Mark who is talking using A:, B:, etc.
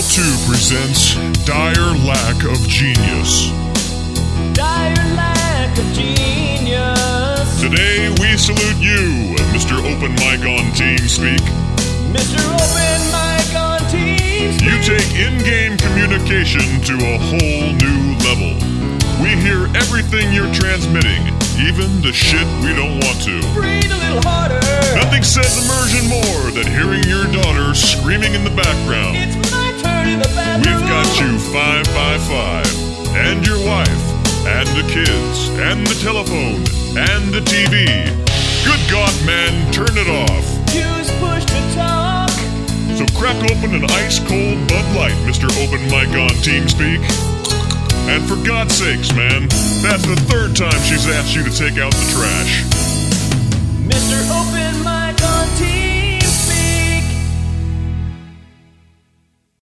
A: 2 presents Dire Lack of Genius.
B: Dire lack of genius.
A: Today we salute you, Mr. Open Mic on TeamSpeak.
B: Mr. Open Mic on TeamSpeak.
A: You take in-game communication to a whole new level. We hear everything you're transmitting, even the shit we don't want to.
B: Breathe a little harder.
A: Nothing says immersion more than hearing your daughter screaming in the background.
B: It's my turn in the bathroom.
A: We've got you 5 by 5, and your wife, and the kids, and the telephone, and the TV. Good God, man, turn it off.
B: Use push to talk.
A: So crack open an ice-cold Bud Light, Mr. Open Mic on TeamSpeak. And for God's sakes, man, that's the 3rd time she's asked you to take out the trash.
B: Mr. Open Mic on TeamSpeak.